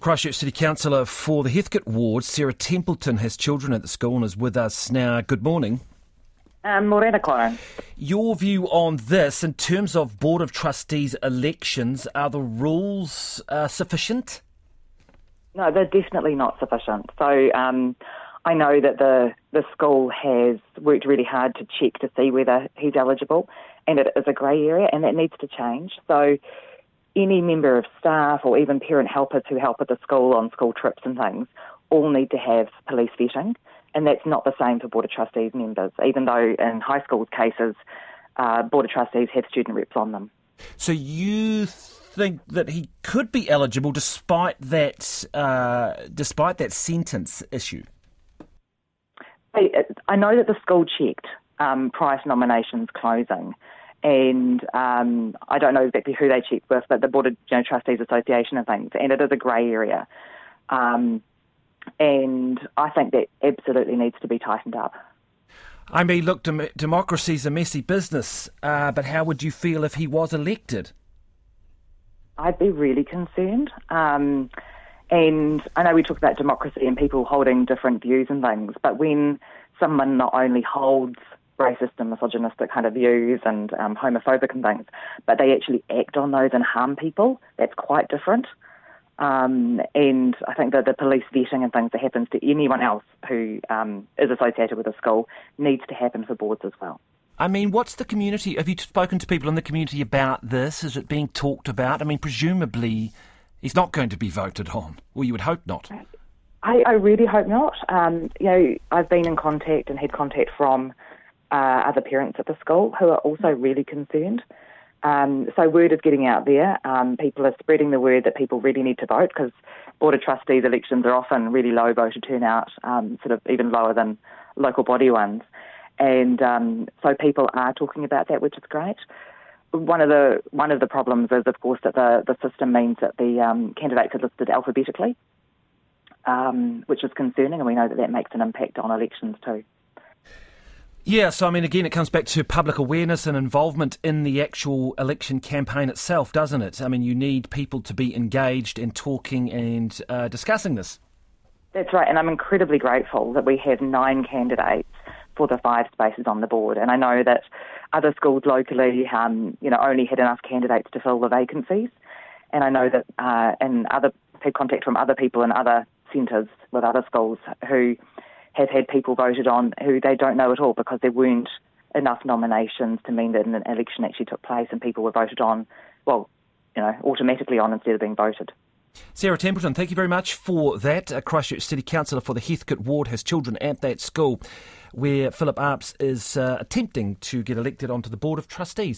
Christchurch City Councillor for the Heathcote Ward, Sarah Templeton, has children at the school and is with us now. Good morning. Morena, Corin. Your view on this, in terms of Board of Trustees elections, are the rules sufficient? No, they're definitely not sufficient. So I know that the school has worked really hard to check to see whether he's eligible, and it is a grey area, and that needs to change. So any member of staff or even parent helpers who help at the school on school trips and things all need to have police vetting, and that's not the same for Board of Trustees members, even though in high school cases, Board of Trustees have student reps on them. So you think that he could be eligible despite that sentence issue? I know that the school checked prior to nominations closing, and I don't know exactly who they checked with, but the Board of Trustees Association and things, and it is a grey area. And I think that absolutely needs to be tightened up. I mean, look, democracy's a messy business, but how would you feel if he was elected? I'd be really concerned. And I know we talk about democracy and people holding different views and things, but when someone not only holds racist and misogynistic kind of views and homophobic and things, but they actually act on those and harm people, that's quite different. And I think that the police vetting and things that happens to anyone else who is associated with a school needs to happen for boards as well. I mean, what's the community? Have you spoken to people in the community about this? Is it being talked about? I mean, presumably he's not going to be voted on, or you would hope not. I really hope not. I've been in contact and had contact from other parents at the school who are also really concerned. So word is getting out there. People are spreading the word that people really need to vote, because Board of Trustees elections are often really low voter turnout, sort of even lower than local body ones. And so people are talking about that, which is great. One of the problems is, of course, that the system means that the candidates are listed alphabetically, which is concerning, and we know that makes an impact on elections too. Yeah, so I mean, again, it comes back to public awareness and involvement in the actual election campaign itself, doesn't it? I mean, you need people to be engaged and talking and discussing this. That's right, and I'm incredibly grateful that we have 9 candidates for the 5 spaces on the board. And I know that other schools locally, only had enough candidates to fill the vacancies. And I know that I've had contact from other people in other centres with other schools who have had people voted on who they don't know at all, because there weren't enough nominations to mean that an election actually took place and people were voted on, automatically on instead of being voted. Sarah Templeton, thank you very much for that. Christchurch City Councillor for the Heathcote Ward has children at that school where Philip Arps is attempting to get elected onto the Board of Trustees.